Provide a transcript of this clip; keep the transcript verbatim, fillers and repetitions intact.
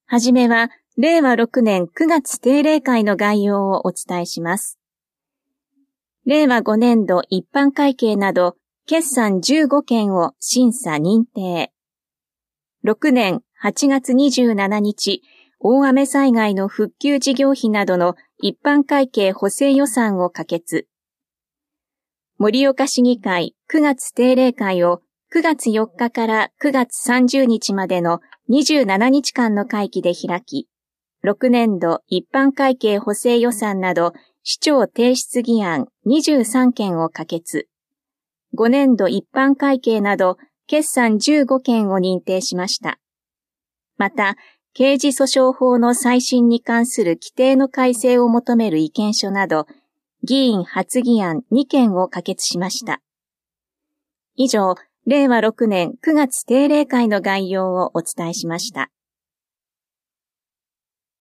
はじめは、れいわろくねんくがつ定例会の概要をお伝えします。れいわごねんど一般会計など、決算じゅうごけんを審査認定。ろくねんはちがつにじゅうしちにち、大雨災害の復旧事業費などの一般会計補正予算を可決。盛岡市議会くがつ定例会をくがつよっかからくがつさんじゅうにちまでのにじゅうしちにちかんの会期で開き、ろくねんど一般会計補正予算など市長提出議案にじゅうさんけんを可決。ごねんど一般会計など決算じゅうごけんを認定しました。また、刑事訴訟法の再審に関する規定の改正を求める意見書など、議員発議案にけんを可決しました。以上、れいわろくねんくがつ定例会の概要をお伝えしました。